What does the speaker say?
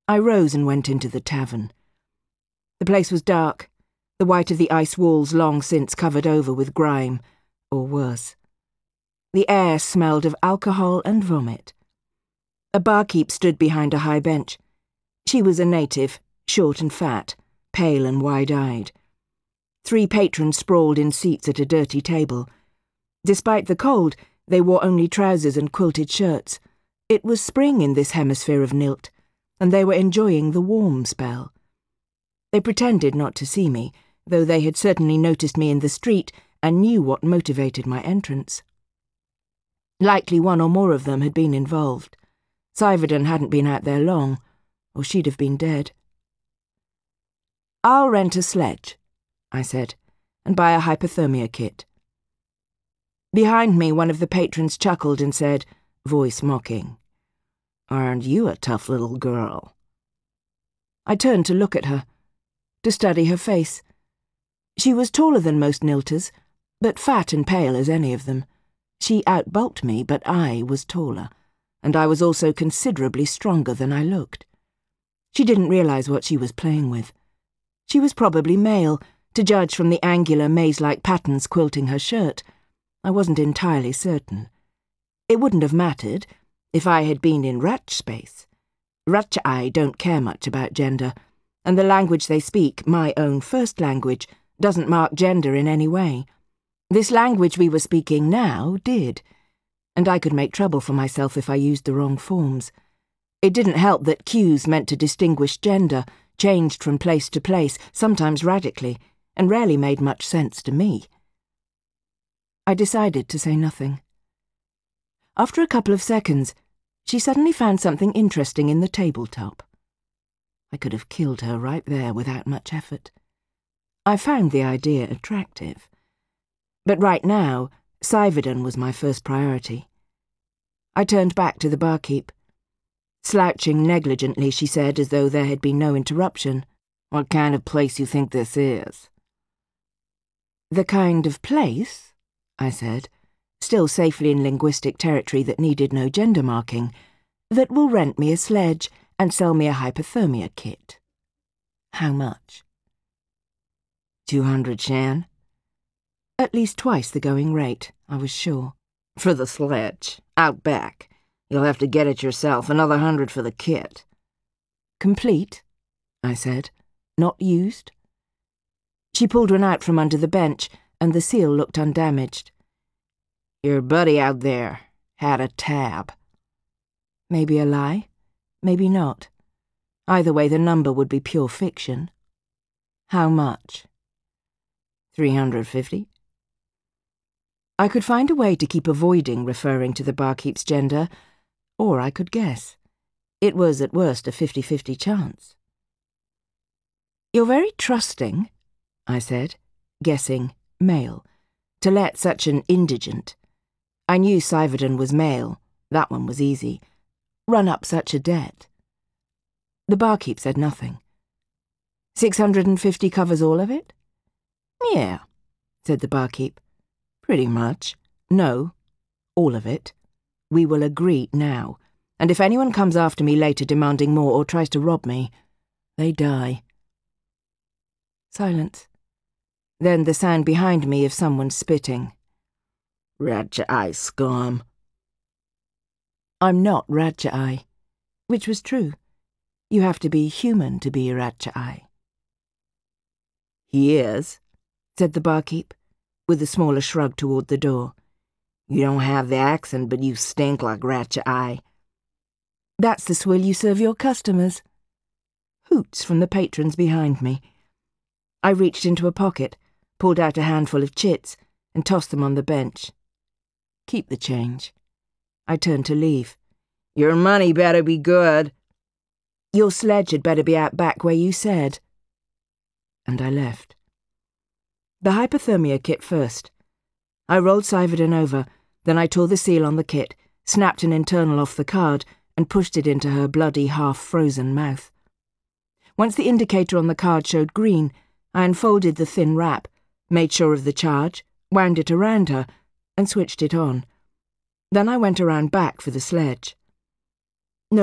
I rose and went into the tavern. The place was dark, the white of the ice walls long since covered over with grime, or worse. The air smelled of alcohol and vomit. A barkeep stood behind a high bench. She was a native, short and fat, pale and wide-eyed. 3 patrons sprawled in seats at a dirty table. Despite the cold, they wore only trousers and quilted shirts. It was spring in this hemisphere of Nilt, and they were enjoying the warm spell. They pretended not to see me, though they had certainly noticed me in the street and knew what motivated my entrance. Likely one or more of them had been involved. Seivarden hadn't been out there long, or she'd have been dead. "I'll rent a sledge," I said, "and buy a hypothermia kit." Behind me, one of the patrons chuckled and said, voice mocking, "Aren't you a tough little girl?" I turned to look at her, to study her face. She was taller than most Nilters, but fat and pale as any of them. She outbulked me, but I was taller, and I was also considerably stronger than I looked. She didn't realize what she was playing with. She was probably male, to judge from the angular maze-like patterns quilting her shirt. I wasn't entirely certain. It wouldn't have mattered if I had been in Ratch space. Ratchai don't care much about gender, and the language they speak, my own first language, doesn't mark gender in any way. This language we were speaking now did, and I could make trouble for myself if I used the wrong forms. It didn't help that cues meant to distinguish gender changed from place to place, sometimes radically, and rarely made much sense to me. I decided to say nothing. After a couple of seconds, she suddenly found something interesting in the tabletop. I could have killed her right there without much effort. I found the idea attractive. But right now, Seivarden was my first priority. I turned back to the barkeep. Slouching negligently, she said, as though there had been no interruption, "What kind of place you think this is?" "The kind of place," I said, still safely in linguistic territory that needed no gender marking, "that will rent me a sledge and sell me a hypothermia kit." "How much?" 200 Shan. At least twice the going rate, I was sure. "For the sledge, out back. You'll have to get it yourself, another 100 for the kit." "Complete?" I said. "Not used?" She pulled one out from under the bench, and the seal looked undamaged. "Your buddy out there had a tab." Maybe a lie, maybe not. Either way, the number would be pure fiction. "How much?" 350. I could find a way to keep avoiding referring to the barkeep's gender, or I could guess. It was at worst a 50-50 chance. "You're very trusting," I said, guessing male, to let such an indigent— I knew Seivarden was male, that one was easy— run up such a debt. The barkeep said nothing. 650 covers all of it? "Yeah," said the barkeep. "Pretty much. No, all of it. We will agree now, and if anyone comes after me later demanding more or tries to rob me, they die." Silence. Then the sound behind me of someone spitting. "Ratchai scum." I'm not Ratchai, which was true. You have to be human to be a Ratchai. "He is," said the barkeep, with a smaller shrug toward the door. "You don't have the accent, but you stink like Ratchai." "That's the swill you serve your customers." Hoots from the patrons behind me. I reached into a pocket, pulled out a handful of chits, and tossed them on the bench. "Keep the change." I turned to leave. "Your money better be good." "Your sledge had better be out back where you said." And I left. The hypothermia kit first. I rolled Seivarden over, then I tore the seal on the kit, snapped an internal off the card, and pushed it into her bloody, half-frozen mouth. Once the indicator on the card showed green, I unfolded the thin wrap, made sure of the charge, wound it around her, and switched it on. Then I went around back for the sledge.